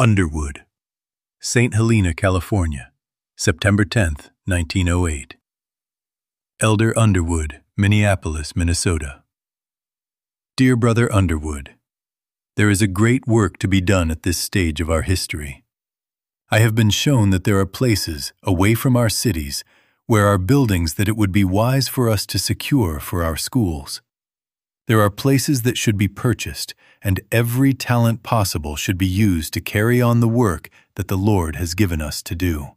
Underwood, St. Helena, California, September 10th, 1908. Elder Underwood, Minneapolis, Minnesota. Dear Brother Underwood, there is a great work to be done at this stage of our history. I have been shown that there are places, away from our cities, where are buildings that it would be wise for us to secure for our schools. There are places that should be purchased, and every talent possible should be used to carry on the work that the Lord has given us to do.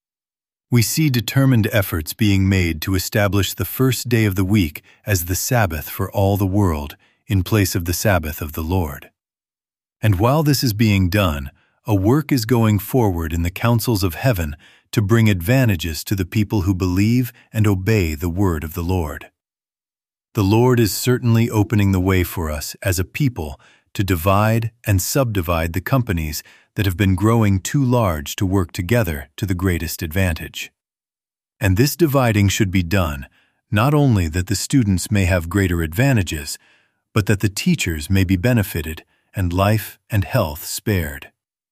We see determined efforts being made to establish the first day of the week as the Sabbath for all the world, in place of the Sabbath of the Lord. And while this is being done, a work is going forward in the councils of heaven to bring advantages to the people who believe and obey the word of the Lord. The Lord is certainly opening the way for us as a people to divide and subdivide the companies that have been growing too large to work together to the greatest advantage. And this dividing should be done not only that the students may have greater advantages, but that the teachers may be benefited and life and health spared.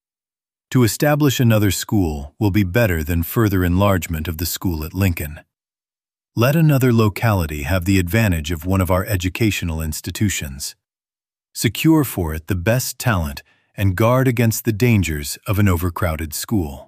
To establish another school will be better than further enlargement of the school at Lincoln. Let another locality have the advantage of one of our educational institutions. Secure for it the best talent and guard against the dangers of an overcrowded school.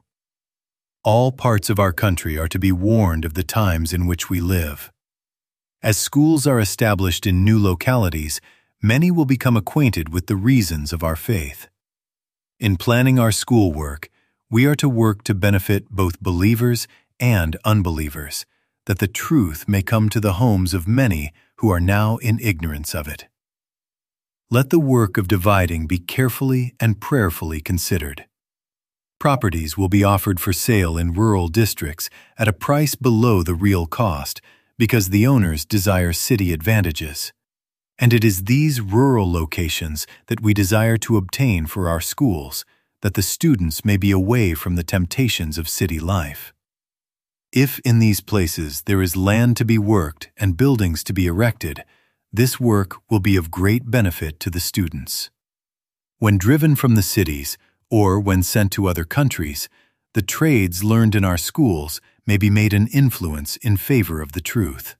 All parts of our country are to be warned of the times in which we live. As schools are established in new localities, many will become acquainted with the reasons of our faith. In planning our schoolwork, we are to work to benefit both believers and unbelievers, that the truth may come to the homes of many who are now in ignorance of it. Let the work of dividing be carefully and prayerfully considered. Properties will be offered for sale in rural districts at a price below the real cost because the owners desire city advantages. And it is these rural locations that we desire to obtain for our schools, that the students may be away from the temptations of city life. If in these places there is land to be worked and buildings to be erected, this work will be of great benefit to the students. When driven from the cities, or when sent to other countries, the trades learned in our schools may be made an influence in favor of the truth.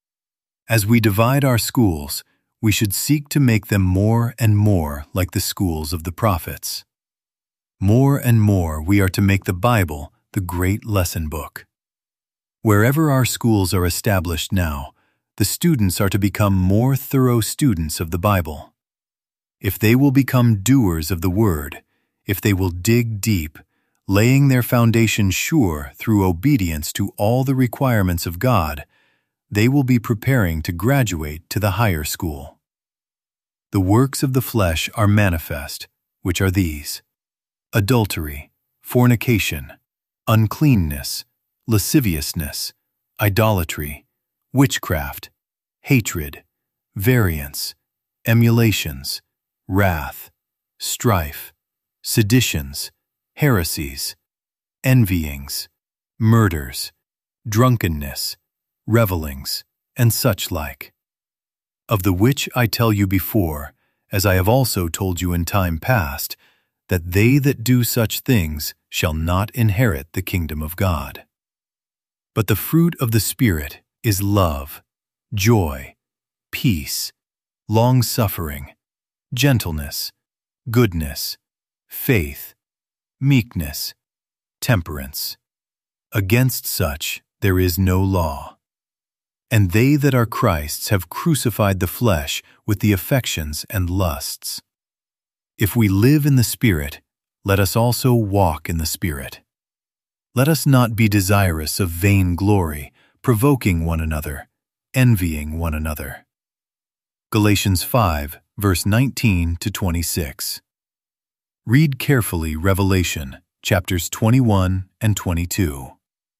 As we divide our schools, we should seek to make them more and more like the schools of the prophets. More and more we are to make the Bible the great lesson book. Wherever our schools are established now, the students are to become more thorough students of the Bible. If they will become doers of the Word, if they will dig deep, laying their foundation sure through obedience to all the requirements of God, they will be preparing to graduate to the higher school. The works of the flesh are manifest, which are these: adultery, fornication, uncleanness, lasciviousness, idolatry, witchcraft, hatred, variance, emulations, wrath, strife, seditions, heresies, envyings, murders, drunkenness, revellings, and such like. Of the which I tell you before, as I have also told you in time past, that they that do such things shall not inherit the kingdom of God. But the fruit of the Spirit is love, joy, peace, long-suffering, gentleness, goodness, faith, meekness, temperance. Against such there is no law. And they that are Christ's have crucified the flesh with the affections and lusts. If we live in the Spirit, let us also walk in the Spirit. Let us not be desirous of vain glory, provoking one another, envying one another. Galatians 5, verse 19 to 26. Read carefully Revelation, chapters 21 and 22.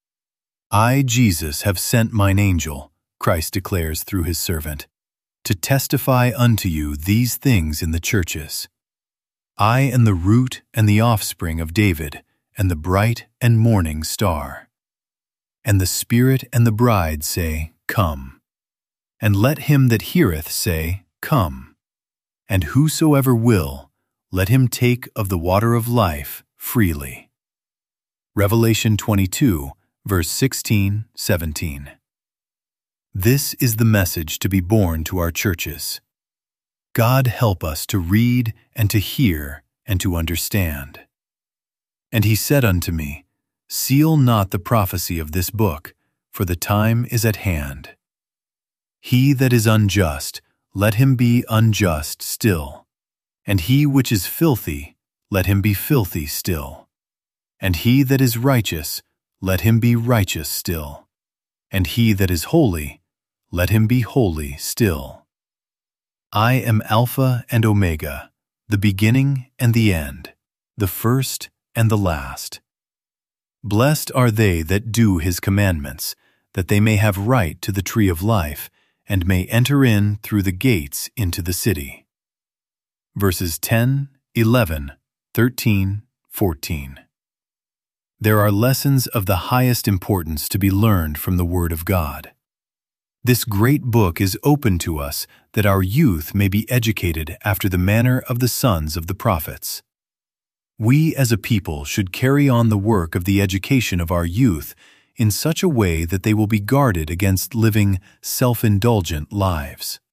I, Jesus, have sent mine angel, Christ declares through his servant, to testify unto you these things in the churches. I am the root and the offspring of David, and the bright and morning star. And the Spirit and the bride say, Come. And let him that heareth say, Come. And whosoever will, let him take of the water of life freely. Revelation 22, verse 16, 17. This is the message to be borne to our churches. God help us to read and to hear and to understand. And he said unto me, Seal not the prophecy of this book, for the time is at hand. He that is unjust, let him be unjust still. And he which is filthy, let him be filthy still. And he that is righteous, let him be righteous still. And he that is holy, let him be holy still. I am Alpha and Omega, the beginning and the end, the first and the last. Blessed are they that do his commandments, that they may have right to the tree of life, and may enter in through the gates into the city. Verses 10, 11, 13, 14. There are lessons of the highest importance to be learned from the Word of God. This great book is open to us that our youth may be educated after the manner of the sons of the prophets. We as a people should carry on the work of the education of our youth in such a way that they will be guarded against living self-indulgent lives.